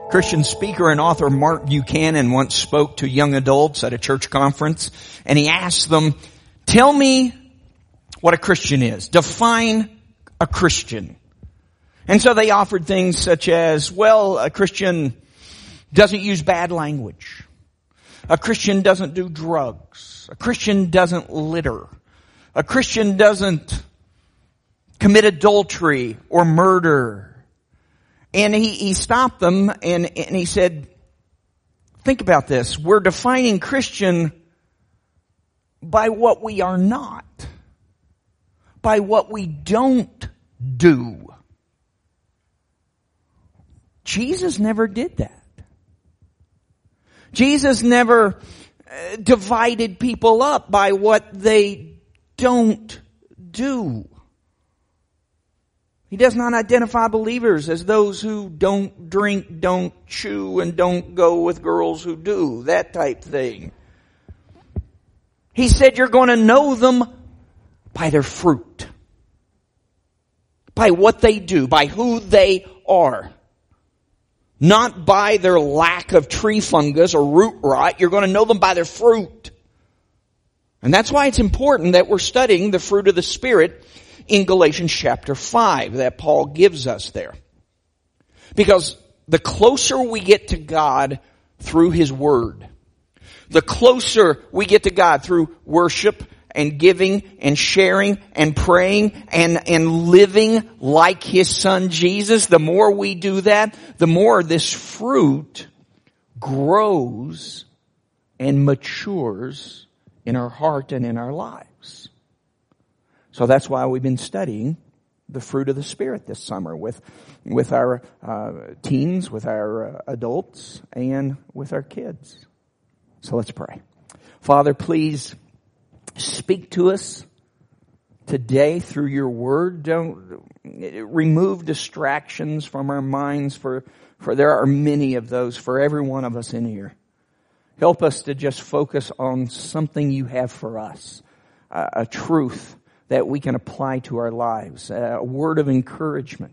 Christian speaker and author Mark Buchanan once spoke to young adults at a church conference, and he asked them, tell me what a Christian is. Define a Christian. And so they offered things such as, well, a Christian doesn't use bad language. A Christian doesn't do drugs. A Christian doesn't litter. A Christian doesn't commit adultery or murder. And he stopped them and he said, think about this. We're defining Christian by what we are not. By what we don't do. Jesus never did that. Jesus never divided people up by what they don't do. He does not identify believers as those who don't drink, don't chew, and don't go with girls who do. That type thing. He said you're going to know them by their fruit. By what they do. By who they are. Not by their lack of tree fungus or root rot. You're going to know them by their fruit. And that's why it's important that we're studying the fruit of the Spirit in Galatians chapter 5 that Paul gives us there. Because the closer we get to God through His Word, the closer we get to God through worship and giving and sharing and praying and living like His Son Jesus, the more we do that, the more this fruit grows and matures in our heart and in our lives. So that's why we've been studying the fruit of the Spirit this summer with our teens, with our adults, and with our kids. So let's pray. Father, please speak to us today through your word. Don't remove distractions from our minds, for there are many of those for every one of us in here. Help us to just focus on something you have for us, a truth that we can apply to our lives, a word of encouragement,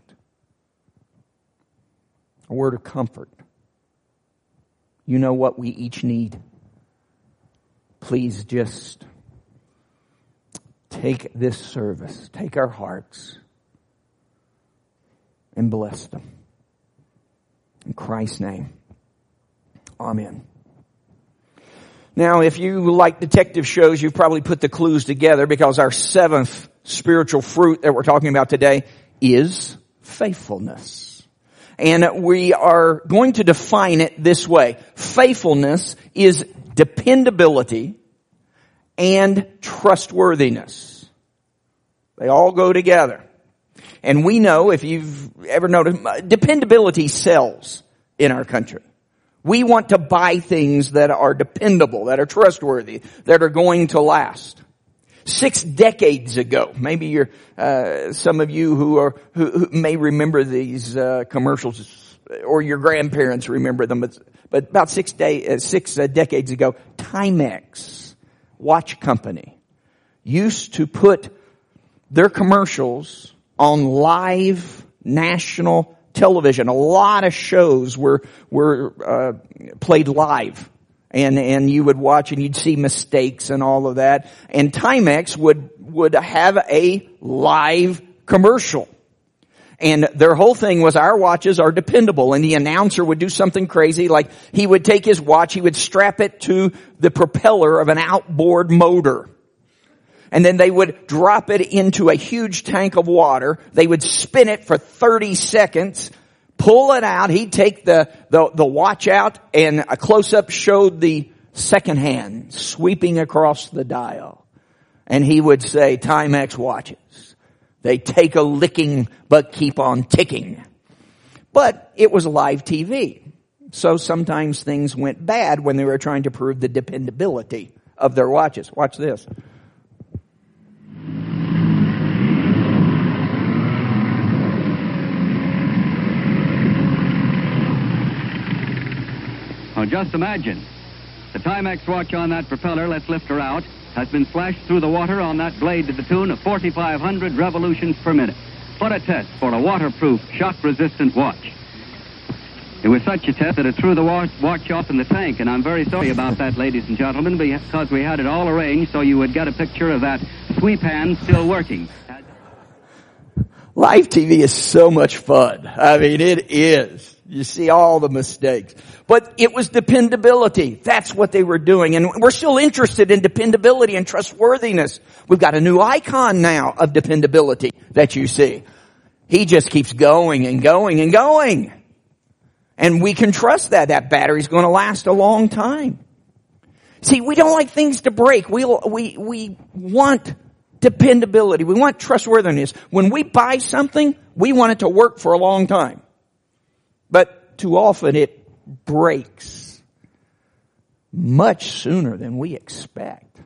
a word of comfort. You know what we each need. Please just take this service, take our hearts, and bless them. In Christ's name, amen. Now, if you like detective shows, you've probably put the clues together, because our seventh spiritual fruit that we're talking about today is faithfulness. And we are going to define it this way. Faithfulness is dependability and trustworthiness. They all go together. And we know, if you've ever noticed, dependability sells in our country. We want to buy things that are dependable, that are trustworthy, that are going to last. 6 decades ago, maybe you're some of you who may remember these commercials, or your grandparents remember them. But about 6 decades ago, Timex watch company used to put their commercials on live national television. A lot of shows were played live, and you would watch and you'd see mistakes and all of that. And Timex would have a live commercial, and their whole thing was, our watches are dependable. And the announcer would do something crazy, like he would take his watch, he would strap it to the propeller of an outboard motor. And then they would drop it into a huge tank of water. They would spin it for 30 seconds, pull it out. He'd take the watch out, and a close-up showed the second hand sweeping across the dial. And he would say, Timex watches, they take a licking but keep on ticking. But it was live TV. So sometimes things went bad when they were trying to prove the dependability of their watches. Watch this. Now just imagine, the Timex watch on that propeller, let's lift her out, has been slashed through the water on that blade to the tune of 4,500 revolutions per minute. What a test for a waterproof, shock-resistant watch. It was such a test that it threw the watch off in the tank, and I'm very sorry about that, ladies and gentlemen, because we had it all arranged so you would get a picture of that sweep hand still working. Live TV is so much fun. I mean, it is. You see all the mistakes. But it was dependability. That's what they were doing. And we're still interested in dependability and trustworthiness. We've got a new icon now of dependability that you see. He just keeps going and going and going. And we can trust that. That battery's going to last a long time. See, we don't like things to break. We want dependability. We want trustworthiness. When we buy something, we want it to work for a long time. But too often it breaks much sooner than we expect.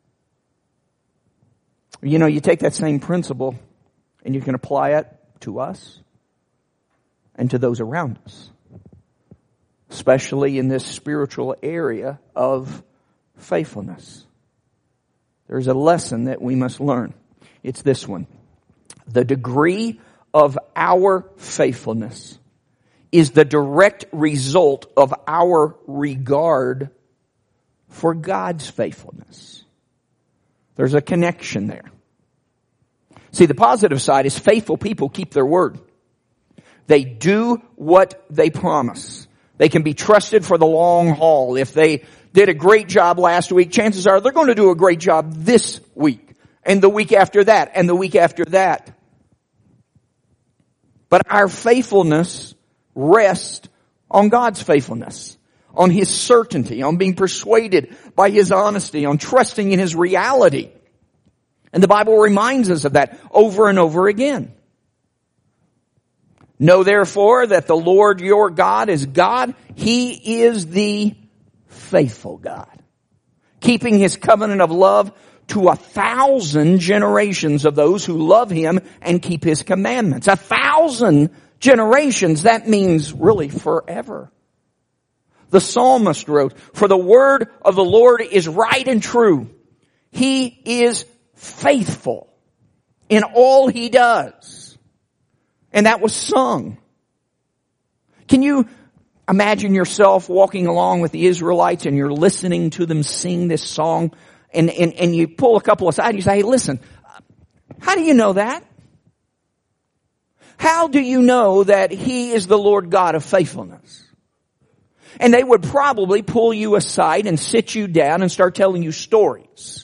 You know, you take that same principle and you can apply it to us and to those around us, especially in this spiritual area of faithfulness. There's a lesson that we must learn. It's this one. The degree of our faithfulness is the direct result of our regard for God's faithfulness. There's a connection there. See, the positive side is faithful people keep their word. They do what they promise. They can be trusted for the long haul. If they did a great job last week, chances are they're going to do a great job this week, and the week after that, and the week after that. But our faithfulness rests on God's faithfulness, on His certainty, on being persuaded by His honesty, on trusting in His reality. And the Bible reminds us of that over and over again. Know therefore that the Lord your God is God. He is the faithful God, keeping His covenant of love to 1,000 generations of those who love Him and keep His commandments. 1,000 generations, that means really forever. The psalmist wrote, "For the word of the Lord is right and true. He is faithful in all He does." And that was sung. Can you imagine yourself walking along with the Israelites and you're listening to them sing this song and you pull a couple aside and you say, "Hey, listen, how do you know that? How do you know that He is the Lord God of faithfulness?" And they would probably pull you aside and sit you down and start telling you stories.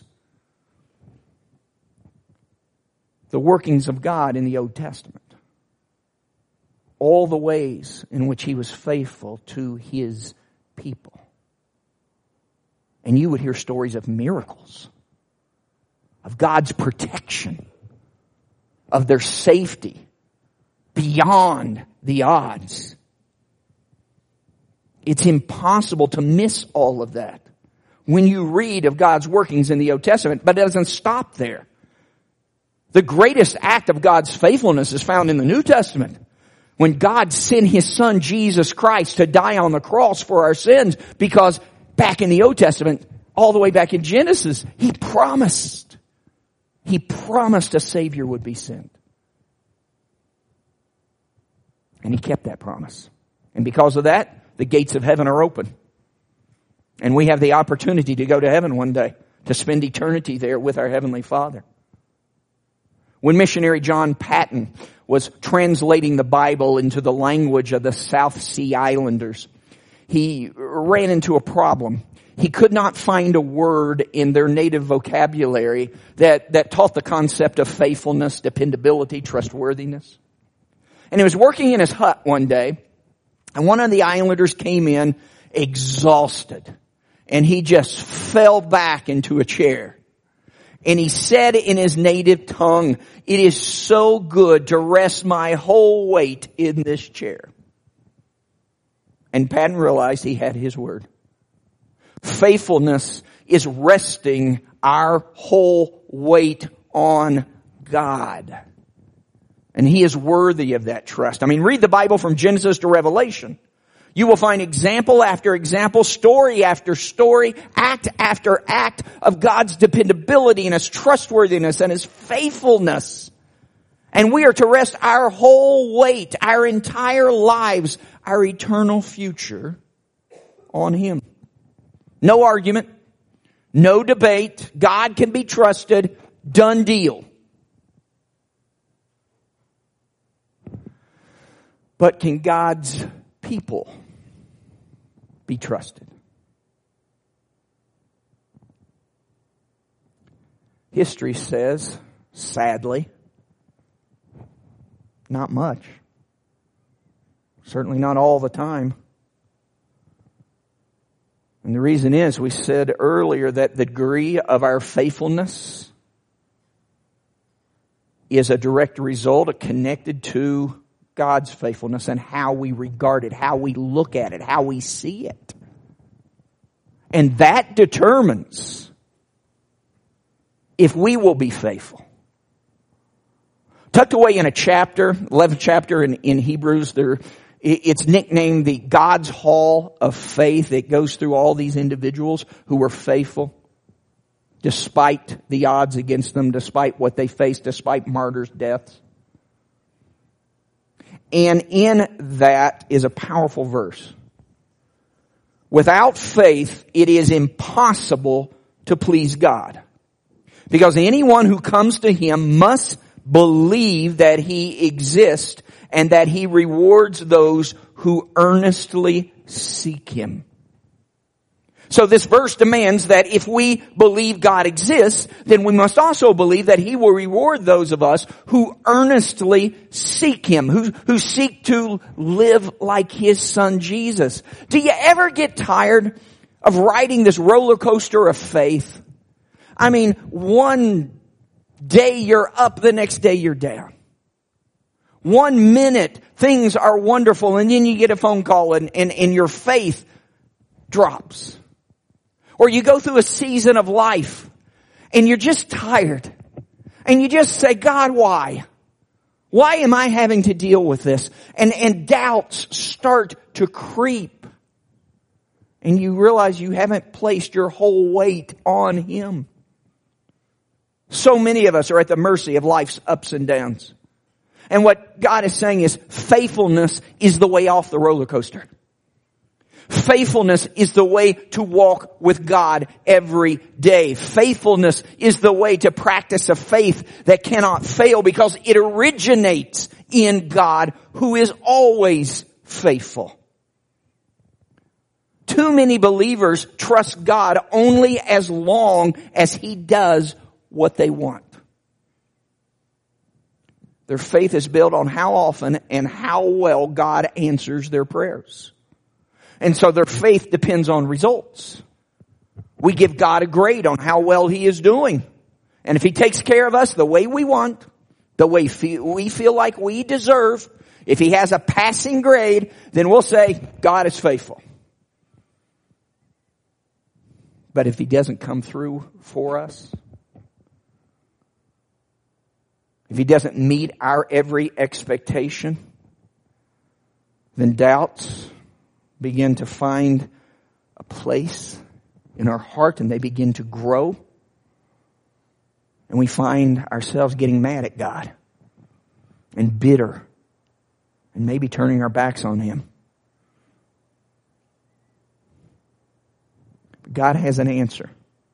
The workings of God in the Old Testament. All the ways in which He was faithful to His people. And you would hear stories of miracles, of God's protection, of their safety beyond the odds. It's impossible to miss all of that when you read of God's workings in the Old Testament, but it doesn't stop there. The greatest act of God's faithfulness is found in the New Testament. When God sent His Son, Jesus Christ, to die on the cross for our sins, because back in the Old Testament, all the way back in Genesis, He promised a Savior would be sent. And He kept that promise. And because of that, the gates of heaven are open. And we have the opportunity to go to heaven one day, to spend eternity there with our Heavenly Father. When missionary John Paton was translating the Bible into the language of the South Sea Islanders, he ran into a problem. He could not find a word in their native vocabulary that taught the concept of faithfulness, dependability, trustworthiness. And he was working in his hut one day, and one of the islanders came in exhausted, and he just fell back into a chair. And he said in his native tongue, "It is so good to rest my whole weight in this chair." And Patton realized he had his word. Faithfulness is resting our whole weight on God. And He is worthy of that trust. I mean, read the Bible from Genesis to Revelation. You will find example after example, story after story, act after act of God's dependability and His trustworthiness and His faithfulness. And we are to rest our whole weight, our entire lives, our eternal future on Him. No argument, no debate. God can be trusted. Done deal. But can God's people be trusted? History says, sadly, not much. Certainly not all the time. And the reason is, we said earlier that the degree of our faithfulness is a direct result, connected to God's faithfulness and how we regard it, how we look at it, how we see it. And that determines if we will be faithful. Tucked away in a chapter, 11th chapter in Hebrews, it's nicknamed the God's Hall of Faith. It goes through all these individuals who were faithful despite the odds against them, despite what they faced, despite martyrs' deaths. And in that is a powerful verse. Without faith, it is impossible to please God. Because anyone who comes to Him must believe that He exists and that He rewards those who earnestly seek Him. So this verse demands that if we believe God exists, then we must also believe that He will reward those of us who earnestly seek Him, who seek to live like His Son Jesus. Do you ever get tired of riding this roller coaster of faith? I mean, one day you're up, the next day you're down. 1 minute things are wonderful, and then you get a phone call and your faith drops. Or you go through a season of life and you're just tired. And you just say, God, why? Why am I having to deal with this? And doubts start to creep. And you realize you haven't placed your whole weight on Him. So many of us are at the mercy of life's ups and downs. And what God is saying is faithfulness is the way off the roller coaster. Faithfulness is the way to walk with God every day. Faithfulness is the way to practice a faith that cannot fail because it originates in God who is always faithful. Too many believers trust God only as long as He does what they want. Their faith is built on how often and how well God answers their prayers. And so their faith depends on results. We give God a grade on how well He is doing. And if He takes care of us the way we want, the way we feel like we deserve, if He has a passing grade, then we'll say, God is faithful. But if He doesn't come through for us, if He doesn't meet our every expectation, then doubts begin to find a place in our heart and they begin to grow. And we find ourselves getting mad at God and bitter and maybe turning our backs on Him. But God has an answer.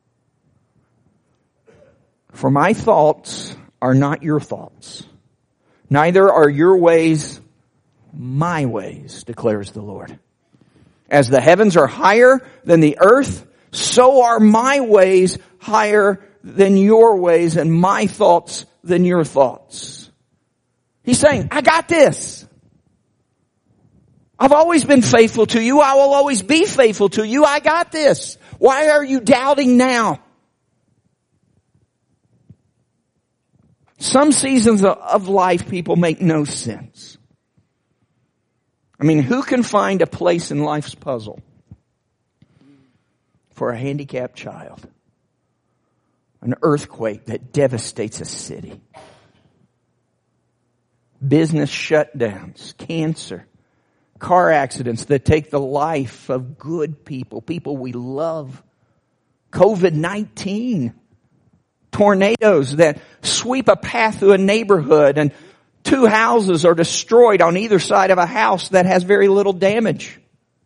For my thoughts are not your thoughts. Neither are your ways my ways, declares the Lord. As the heavens are higher than the earth, so are my ways higher than your ways and my thoughts than your thoughts. He's saying, I got this. I've always been faithful to you. I will always be faithful to you. I got this. Why are you doubting now? Some seasons of life, people, make no sense. I mean, who can find a place in life's puzzle for a handicapped child? An earthquake that devastates a city. Business shutdowns, cancer, car accidents that take the life of good people, people we love. COVID-19, tornadoes that sweep a path through a neighborhood and 2 houses are destroyed on either side of a house that has very little damage.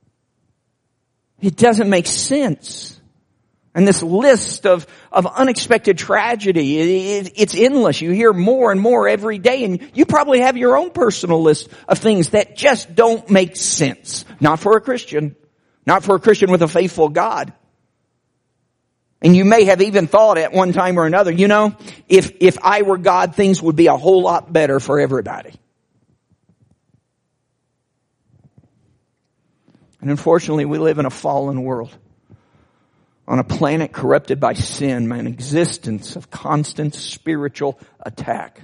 It doesn't make sense. And this list of unexpected tragedy, it's endless. You hear more and more every day, and you probably have your own personal list of things that just don't make sense. Not for a Christian. Not for a Christian with a faithful God. And you may have even thought at one time or another, you know, if I were God, things would be a whole lot better for everybody. And unfortunately, we live in a fallen world. On a planet corrupted by sin, an existence of constant spiritual attack.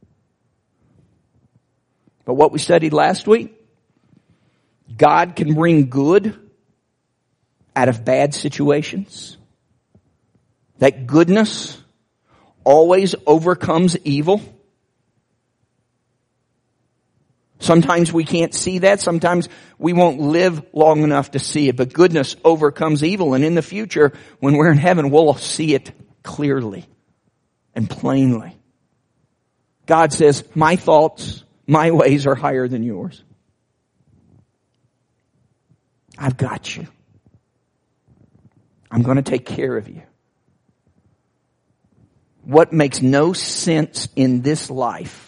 But what we studied last week, God can bring good out of bad situations. That goodness always overcomes evil. Sometimes we can't see that. Sometimes we won't live long enough to see it. But goodness overcomes evil. And in the future, when we're in heaven, we'll see it clearly and plainly. God says, my thoughts, my ways are higher than yours. I've got you. I'm going to take care of you. What makes no sense in this life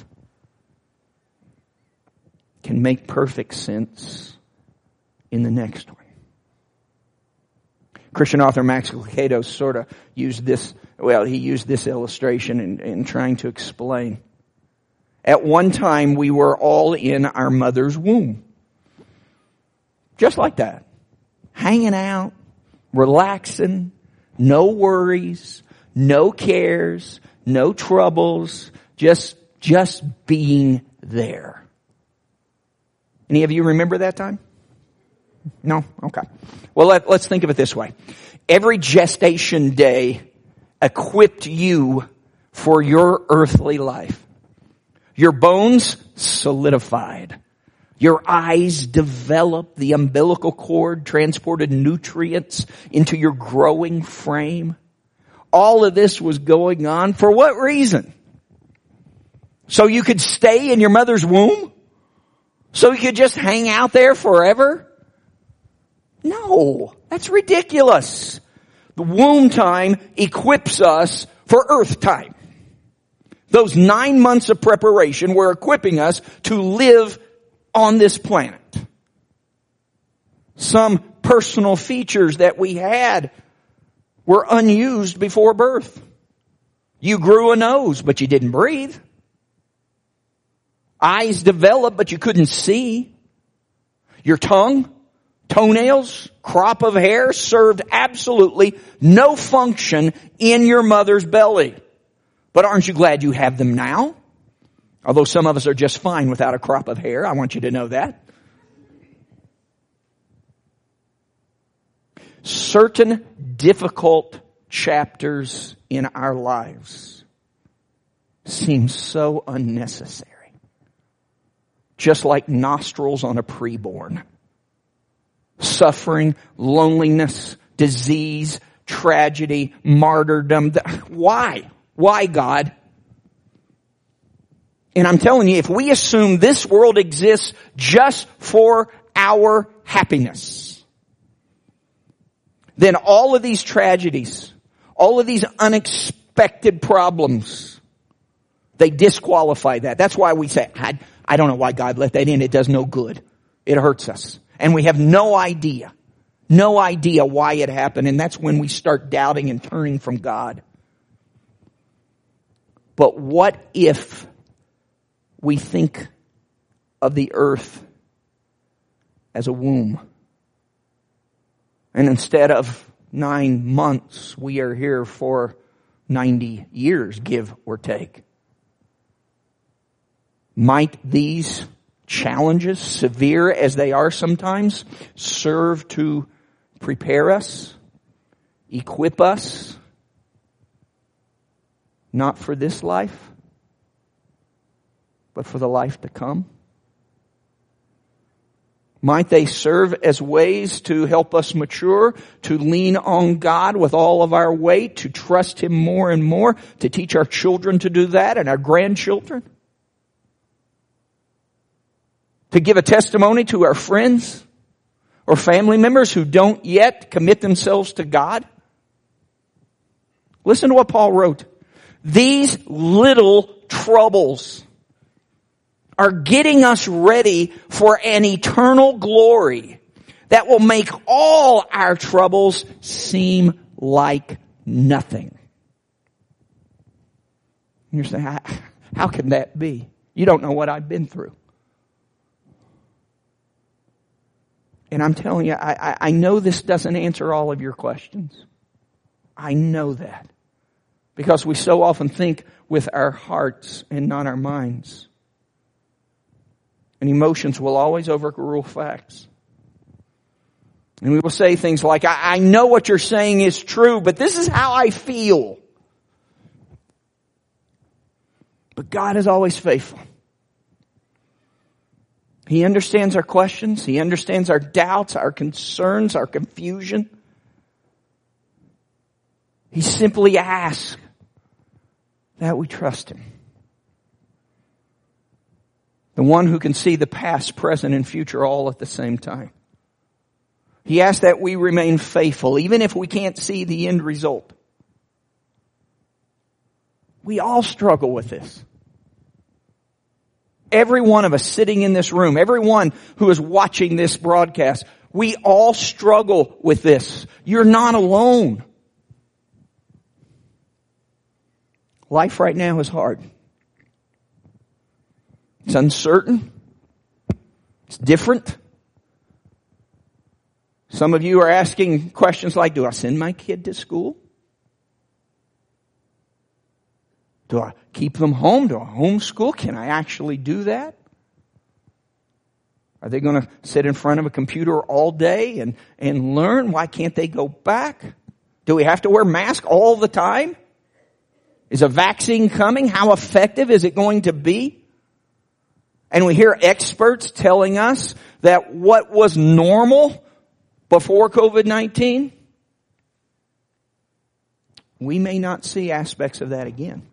can make perfect sense in the next one. Christian author Max Lucado sort of used this illustration in trying to explain. At one time, we were all in our mother's womb. Just like that. Hanging out, relaxing, no worries, no cares, no troubles, just being there. Any of you remember that time? No? Okay. Well, let's think of it this way. Every gestation day equipped you for your earthly life. Your bones solidified. Your eyes developed. The umbilical cord transported nutrients into your growing frame. All of this was going on for what reason? So you could stay in your mother's womb? So you could just hang out there forever? No, that's ridiculous. The womb time equips us for earth time. Those 9 months of preparation were equipping us to live on this planet. Some personal features that we had were unused before birth. You grew a nose, but you didn't breathe. Eyes developed, but you couldn't see. Your tongue, toenails, crop of hair served absolutely no function in your mother's belly. But aren't you glad you have them now? Although some of us are just fine without a crop of hair. I want you to know that. Certain difficult chapters in our lives seem so unnecessary. Just like nostrils on a preborn. Suffering, loneliness, disease, tragedy, martyrdom. Why? Why, God? And I'm telling you, if we assume this world exists just for our happiness, then all of these tragedies, all of these unexpected problems, they disqualify that. That's why we say, I don't know why God let that in. It does no good. It hurts us. And we have no idea why it happened. And that's when we start doubting and turning from God. But what if we think of the earth as a womb? And instead of 9 months, we are here for 90 years, give or take. Might these challenges, severe as they are sometimes, serve to prepare us, equip us, not for this life, but for the life to come? Might they serve as ways to help us mature, to lean on God with all of our weight, to trust Him more and more, to teach our children to do that and our grandchildren? to give a testimony to our friends or family members who don't yet commit themselves to God? Listen to what Paul wrote. These little troubles are getting us ready for an eternal glory that will make all our troubles seem like nothing. And you're saying, how can that be? You don't know what I've been through. And I'm telling you, I know this doesn't answer all of your questions. I know that. Because we so often think with our hearts and not our minds. And emotions will always overrule facts. And we will say things like, I know what you're saying is true, but this is how I feel. But God is always faithful. He understands our questions. He understands our doubts, our concerns, our confusion. He simply asks that we trust Him. The one who can see the past, present, and future all at the same time. He asks that we remain faithful, even if we can't see the end result. We all struggle with this. Every one of us sitting in this room, everyone who is watching this broadcast, we all struggle with this. You're not alone. Life right now is hard. It's uncertain. It's different. Some of you are asking questions like, do I send my kid to school? Do I keep them home? Do I homeschool? Can I actually do that? Are they going to sit in front of a computer all day and learn? Why can't they go back? Do we have to wear masks all the time? Is a vaccine coming? How effective is it going to be? And we hear experts telling us that what was normal before COVID-19, we may not see aspects of that again.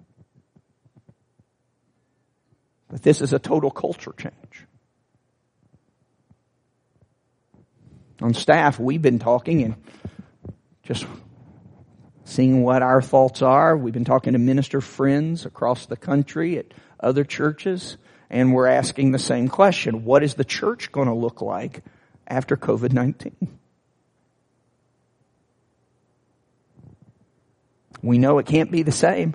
But this is a total culture change. On staff, we've been talking and just seeing what our thoughts are. We've been talking to minister friends across the country at other churches, and we're asking the same question. What is the church going to look like after COVID-19? We know it can't be the same.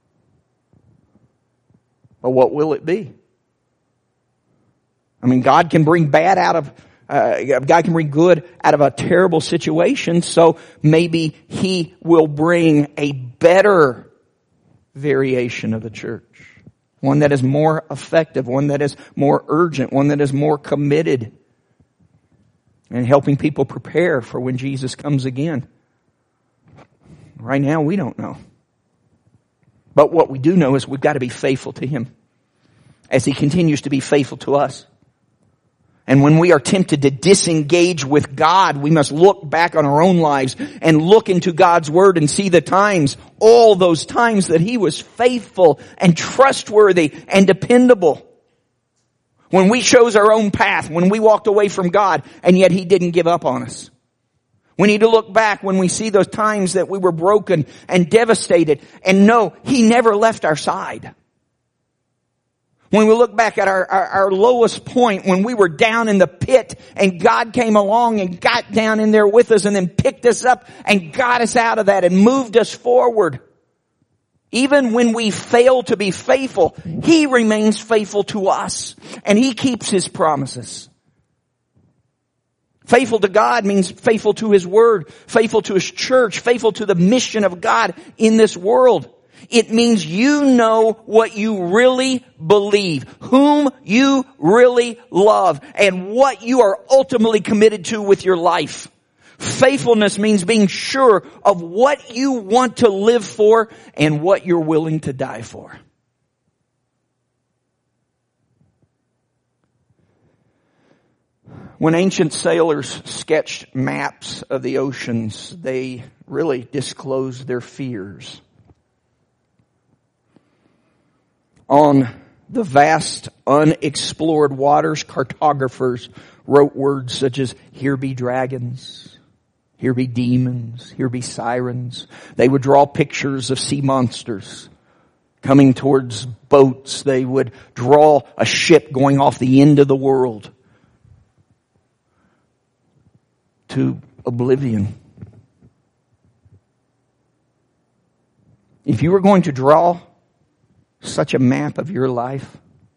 But what will it be? I mean, God can bring God can bring good out of a terrible situation, so maybe He will bring a better variation of the church. One that is more effective, one that is more urgent, one that is more committed, and helping people prepare for when Jesus comes again. Right now, we don't know. But what we do know is we've got to be faithful to Him as He continues to be faithful to us. And when we are tempted to disengage with God, we must look back on our own lives and look into God's Word and see the times, all those times that He was faithful and trustworthy and dependable. When we chose our own path, when we walked away from God, and yet He didn't give up on us. We need to look back when we see those times that we were broken and devastated and know He never left our side. When we look back at our lowest point, when we were down in the pit and God came along and got down in there with us and then picked us up and got us out of that and moved us forward. Even when we fail to be faithful, He remains faithful to us and He keeps His promises. Faithful to God means faithful to His Word, faithful to His church, faithful to the mission of God in this world. It means you know what you really believe, whom you really love, and what you are ultimately committed to with your life. Faithfulness means being sure of what you want to live for and what you're willing to die for. When ancient sailors sketched maps of the oceans, they really disclosed their fears. On the vast, unexplored waters, cartographers wrote words such as, here be dragons, here be demons, here be sirens. They would draw pictures of sea monsters coming towards boats. They would draw a ship going off the end of the world to oblivion. If you were going to draw such a map of your life,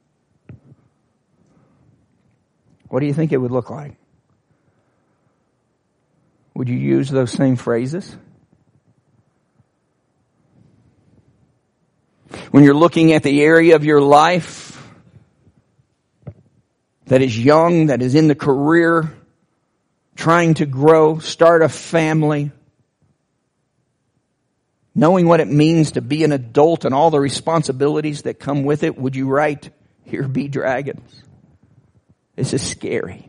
what do you think it would look like? Would you use those same phrases? When you're looking at the area of your life that is young, that is in the career, trying to grow, start a family, knowing what it means to be an adult and all the responsibilities that come with it, would you write, here be dragons? This is scary.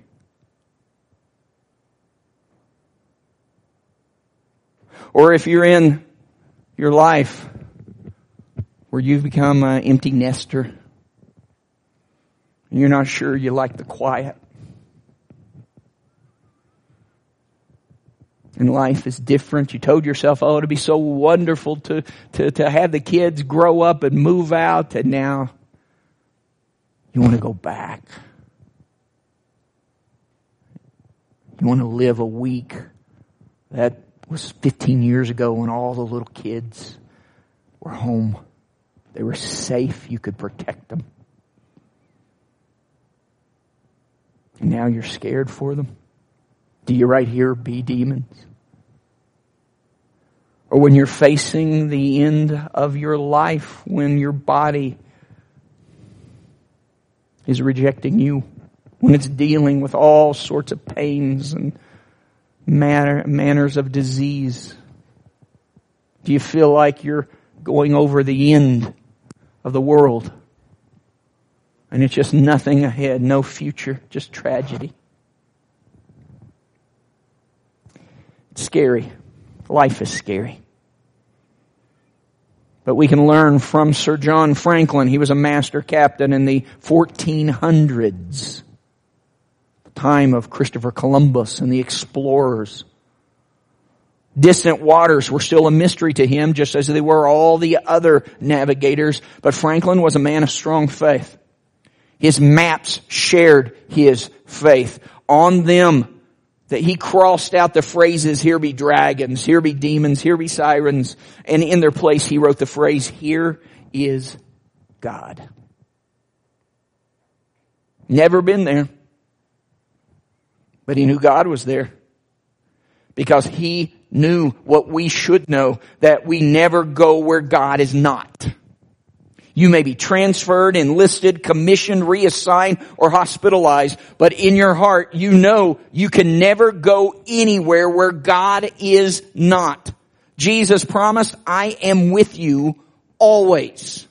Or if you're in your life where you've become an empty nester, and you're not sure you like the quiet, and life is different. You told yourself, oh, it'd be so wonderful to have the kids grow up and move out, and now you want to go back. You want to live a week that was 15 years ago when all the little kids were home. They were safe. You could protect them. And now you're scared for them. Do you right here be demons? Or when you're facing the end of your life, when your body is rejecting you, when it's dealing with all sorts of pains and manners of disease, do you feel like you're going over the end of the world and it's just nothing ahead, no future, just tragedy? It's scary. Life is scary. But we can learn from Sir John Franklin. He was a master captain in the 1400s. The time of Christopher Columbus and the explorers. Distant waters were still a mystery to him, just as they were all the other navigators. But Franklin was a man of strong faith. His maps shared his faith. On them, that he crossed out the phrases, here be dragons, here be demons, here be sirens. And in their place, he wrote the phrase, here is God. Never been there. But he knew God was there. Because he knew what we should know, that we never go where God is not. You may be transferred, enlisted, commissioned, reassigned, or hospitalized, but in your heart you know you can never go anywhere where God is not. Jesus promised, I am with you always.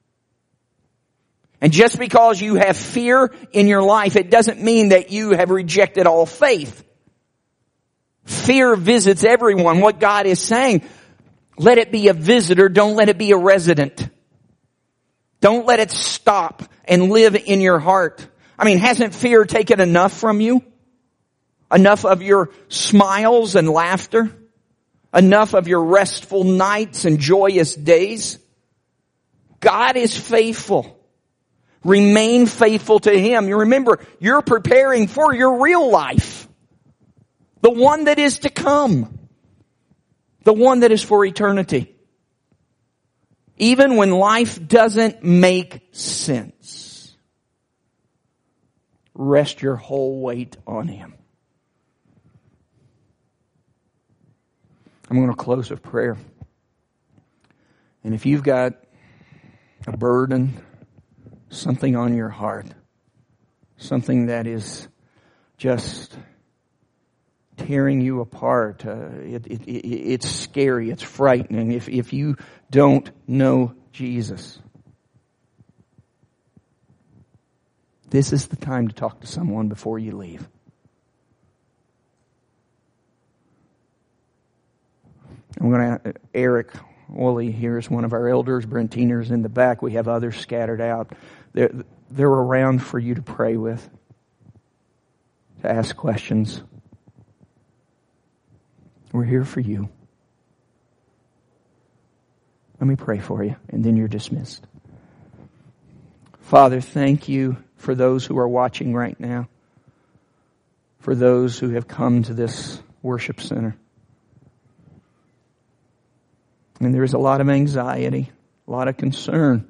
And just because you have fear in your life, it doesn't mean that you have rejected all faith. Fear visits everyone. What God is saying, let it be a visitor, don't let it be a resident. Don't let it stop and live in your heart. I mean, hasn't fear taken enough from you? Enough of your smiles and laughter? Enough of your restful nights and joyous days? God is faithful. Remain faithful to Him. You remember, you're preparing for your real life. The one that is to come. The one that is for eternity. Even when life doesn't make sense, rest your whole weight on Him. I'm going to close with prayer. And if you've got a burden, something on your heart, something that is just tearing you apart, it's scary, it's frightening. If you don't know Jesus, this is the time to talk to someone before you leave. Eric, Wooly here is one of our elders. Brentiner's in the back. We have others scattered out. They're around for you to pray with, to ask questions. We're here for you. Let me pray for you, and then you're dismissed. Father, thank you for those who are watching right now, for those who have come to this worship center. And there's a lot of anxiety, a lot of concern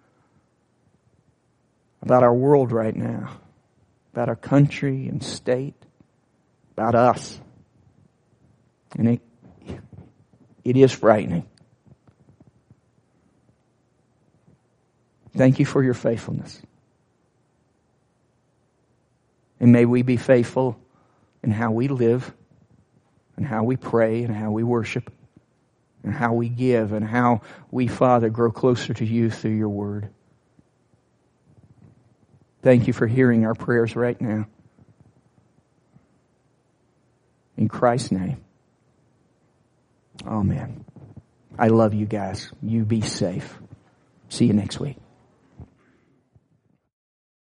about our world right now, about our country and state, about us. And it is frightening. Thank you for your faithfulness. And may we be faithful in how we live, and how we pray, and how we worship, and how we give, and how we, Father, grow closer to you through your word. Thank you for hearing our prayers right now. In Christ's name. Amen. I love you guys. You be safe. See you next week.